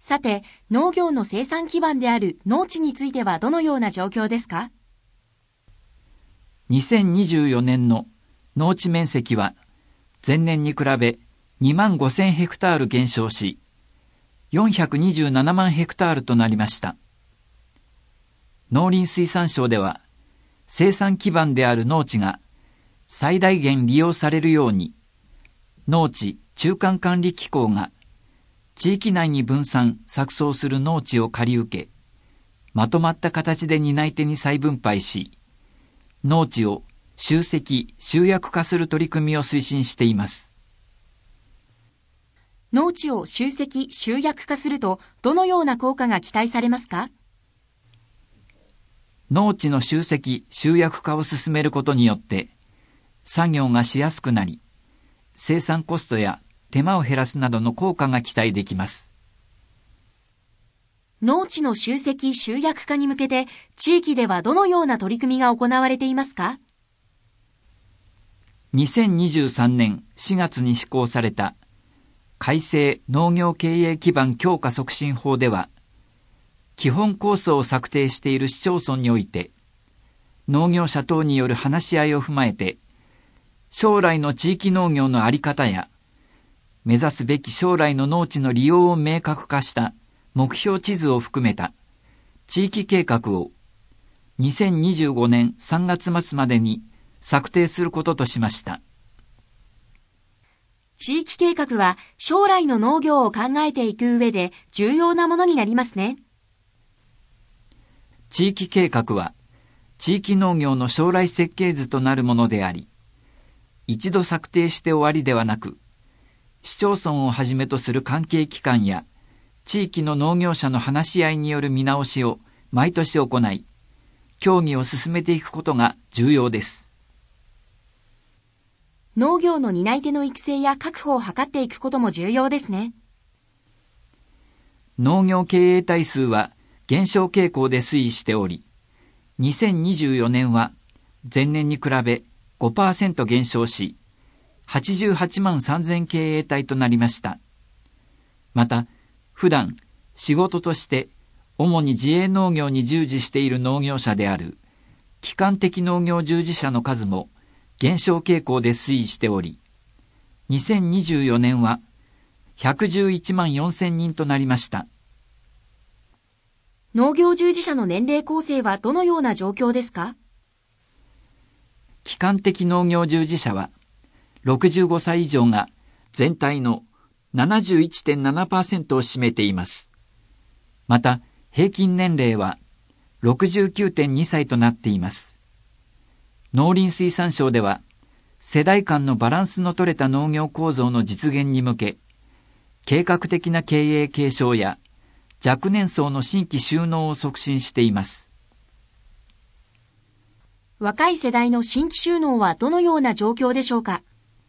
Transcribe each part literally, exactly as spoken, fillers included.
さて、農業の生産基盤である農地についてはどのような状況ですか？ にせんにじゅうよねんの農地面積は前年に比べにまんごせんヘクタール減少し、よんひゃくにじゅうななまんヘクタールとなりました。農林水産省では、生産基盤である農地が最大限利用されるように、農地中間管理機構が地域内に分散・錯綜する農地を借り受け、まとまった形で担い手に再分配し、農地を集積・集約化する取り組みを推進しています。 農地を集積・集約化すると、どのような効果が期待されますか？ 農地の集積・集約化を進めることによって、作業がしやすくなり、生産コストや手間を減らすなどの効果が期待できます。 農地の集積・集約化に向けて、地域ではどのような取り組みが行われていますか？ にせんにじゅうさんねんしがつに施行された改正農業経営基盤強化促進法では、基本構想を策定している市町村において、農業者等による話し合いを踏まえて、将来の地域農業の在り方や、目指すべき将来の農地の利用を明確化した目標地図を含めた地域計画をにせんにじゅうごねんさんがつまつまでに策定することとしました。 地域計画は将来の農業を考えていく上で重要なものになりますね。 地域計画は地域農業の将来設計図となるものであり、一度策定して終わりではなく、市町村をはじめとする関係機関や地域の農業者の話し合いによる見直しを毎年行い、協議を進めていくことが重要です。 農業の担い手の育成や確保を図っていくことも重要ですね。 農業経営体数は減少傾向で推移しており、にせんにじゅうよねんは前年に比べ ごパーセント 減少し、はちじゅうはちまんさんぜん経営体となりました。また、普段仕事として主に自営農業に従事している農業者である基幹的農業従事者の数も減少傾向で推移しており、にせんにじゅうよねんはひゃくじゅういちまんよんせんにんとなりました。 農業従事者の年齢構成はどのような状況ですか？ 基幹的農業従事者はろくじゅうごさい以上が全体の ななじゅういってんななパーセント を占めています。また、平均年齢は ろくじゅうきゅうてんにさいとなっています。農林水産省では、世代間のバランスの取れた農業構造の実現に向け、計画的な経営継承や若年層の新規就農を促進しています。 若い世代の新規就農はどのような状況でしょうか？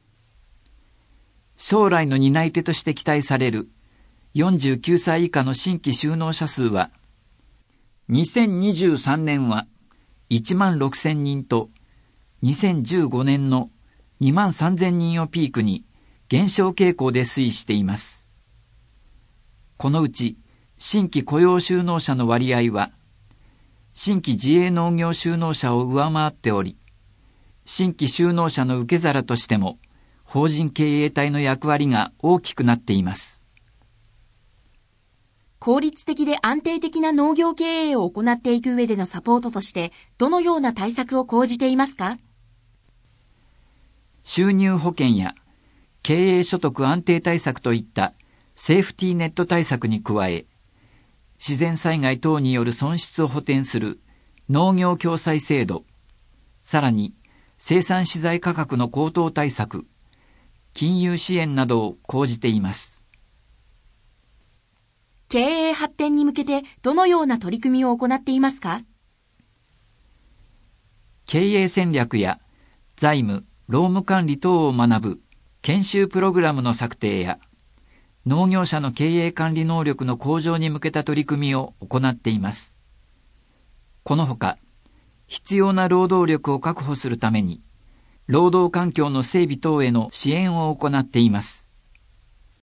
将来の担い手として期待されるよんじゅうきゅうさい以下の新規就農者数は、にせんにじゅうさんねんはいちまんろくせんにんと、にせんじゅうごねんのにまんさんぜんにんをピークに減少傾向で推移しています。このうち新規雇用就農者の割合は、新規自営農業就農者を上回っており、新規就農者の受け皿としても、法人経営体の役割が大きくなっています。 効率的で安定的な農業経営を行っていく上でのサポートとして、どのような対策を講じていますか？ 収入保険や経営所得安定対策といったセーフティーネット対策に加え、自然災害等による損失を補填する農業共済制度、さらに生産資材価格の高騰対策、金融支援などを講じています。 経営発展に向けてどのような取り組みを行っていますか？ 経営戦略や財務、労務管理等を学ぶ研修プログラムの策定や、農業者の経営管理能力の向上に向けた取り組みを行っています。このほか、必要な労働力を確保するために、労働環境の整備等への支援を行っています。